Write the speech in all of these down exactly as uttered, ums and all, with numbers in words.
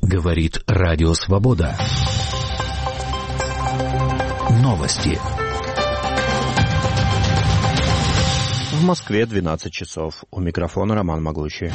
Говорит Радио Свобода. Новости. В Москве двенадцать часов. У микрофона Роман Могучий.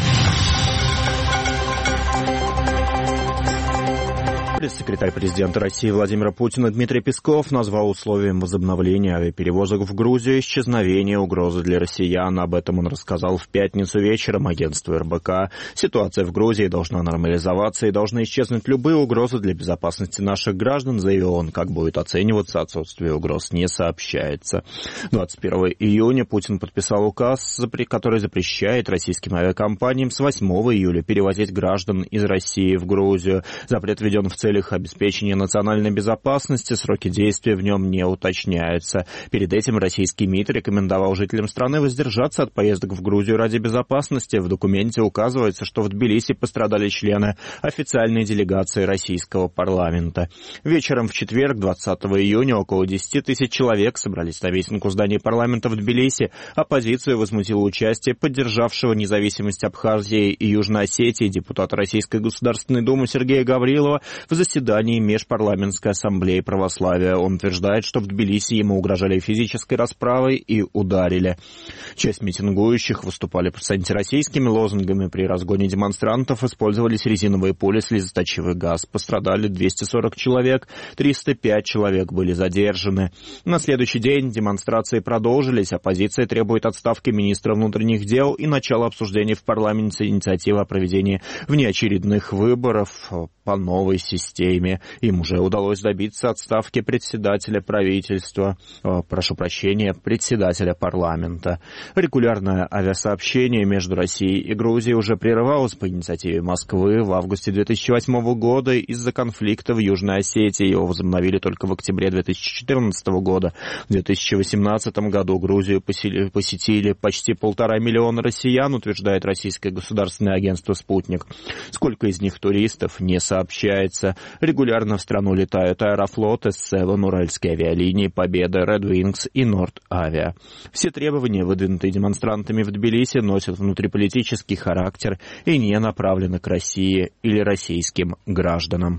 Пресс-секретарь президента России Владимира Путина Дмитрий Песков назвал условием возобновления авиаперевозок в Грузию исчезновение угрозы для россиян. Об этом он рассказал в пятницу вечером агентству эр бэ ка. Ситуация в Грузии должна нормализоваться и должны исчезнуть любые угрозы для безопасности наших граждан, заявил он. Как будет оцениваться отсутствие угроз, не сообщается. двадцать первого июня Путин подписал указ, который запрещает российским авиакомпаниям с восьмого июля перевозить граждан из России в Грузию. Запрет введен в целях обеспечения национальной безопасности, сроки действия в нем не уточняются. Перед этим российский МИД рекомендовал жителям страны воздержаться от поездок в Грузию ради безопасности. В документе указывается, что в Тбилиси пострадали члены официальной делегации российского парламента. Вечером в четверг, двадцатого июня, около десяти тысяч человек собрались на митинг у здания парламента в Тбилиси. Оппозицию возмутило участие поддержавшего независимость Абхазии и Южной Осетии депутата Российской Государственной Думы Сергея Гаврилова в заседании Межпарламентской ассамблеи православия. Он утверждает, что в Тбилиси ему угрожали физической расправой и ударили. Часть митингующих выступали с антироссийскими лозунгами. При разгоне демонстрантов использовались резиновые пули, слезоточивый газ. Пострадали двести сорок человек, триста пять человек были задержаны. На следующий день демонстрации продолжились. Оппозиция требует отставки министра внутренних дел и начала обсуждения в парламенте инициативы о проведении внеочередных выборов по новой системе. Им уже удалось добиться отставки председателя правительства, э, прошу прощения, председателя парламента. Регулярное авиасообщение между Россией и Грузией уже прерывалось по инициативе Москвы в августе две тысячи восьмого года из-за конфликта в Южной Осетии. Его возобновили только в октябре две тысячи четырнадцатого года. В две тысячи восемнадцатом году Грузию посетили, посетили почти полтора миллиона россиян, утверждает российское государственное агентство «Спутник». Сколько из них туристов, не сообщается. Регулярно в страну летают Аэрофлот, эс севен, Уральские авиалинии, Победа, Red Wings и Nord Avia. Все требования, выдвинутые демонстрантами в Тбилиси, носят внутриполитический характер и не направлены к России или российским гражданам.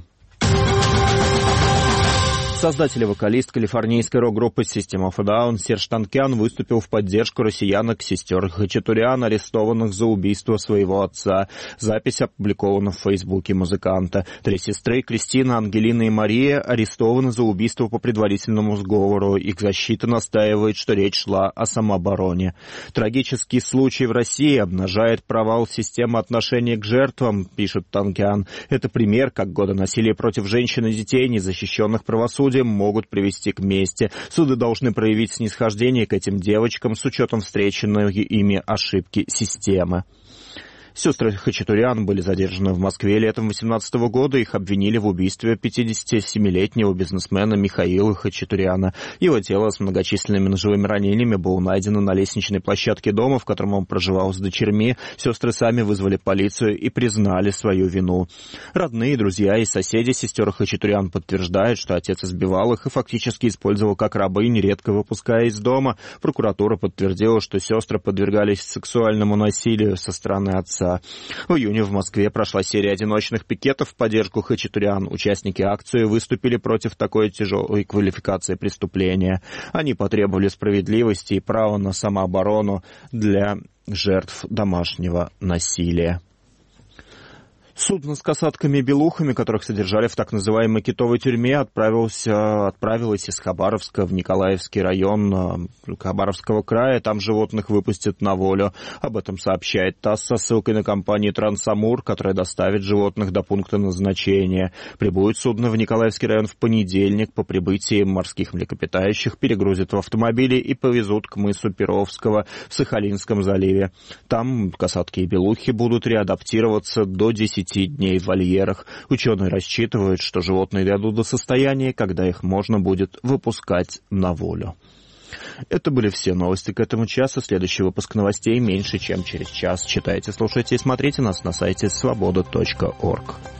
Создатель и вокалист калифорнийской рок-группы System of a Down Серж Танкян выступил в поддержку россиянок-сестер Хачатурян, арестованных за убийство своего отца. Запись опубликована в Фейсбуке музыканта. Три сестры, Кристина, Ангелина и Мария, арестованы за убийство по предварительному сговору. Их защита настаивает, что речь шла о самообороне. Трагический случай в России обнажает провал системы отношения к жертвам, пишет Танкян. Это пример, как годы насилия против женщин и детей, незащищенных правосудием, могут привести к мести. Суды должны проявить снисхождение к этим девочкам с учетом встреченной ими ошибки системы. Сестры Хачатурян были задержаны в Москве летом две тысячи восемнадцатого года. Их обвинили в убийстве пятидесятисемилетнего бизнесмена Михаила Хачатуряна. Его тело с многочисленными ножевыми ранениями было найдено на лестничной площадке дома, в котором он проживал с дочерьми. Сестры сами вызвали полицию и признали свою вину. Родные, друзья и соседи сестер Хачатурян подтверждают, что отец избивал их и фактически использовал как рабы, нередко выпуская из дома. Прокуратура подтвердила, что сестры подвергались сексуальному насилию со стороны отца. В июне в Москве прошла серия одиночных пикетов в поддержку Хачатурян. Участники акции выступили против такой тяжелой квалификации преступления. Они потребовали справедливости и права на самооборону для жертв домашнего насилия. Судно с касатками-белухами, которых содержали в так называемой китовой тюрьме, отправилось, отправилось из Хабаровска в Николаевский район Хабаровского края. Там животных выпустят на волю. Об этом сообщает ТАСС со ссылкой на компанию «Трансамур», которая доставит животных до пункта назначения. Прибудет судно в Николаевский район в понедельник. По прибытии морских млекопитающих перегрузят в автомобили и повезут к мысу Перовского в Сахалинском заливе. Там касатки и белухи будут реадаптироваться до десяти дней в вольерах. Ученые рассчитывают, что животные дойдут до состояния, когда их можно будет выпускать на волю. Это были все новости к этому часу. Следующий выпуск новостей меньше, чем через час. Читайте, слушайте и смотрите нас на сайте свобода точка орг.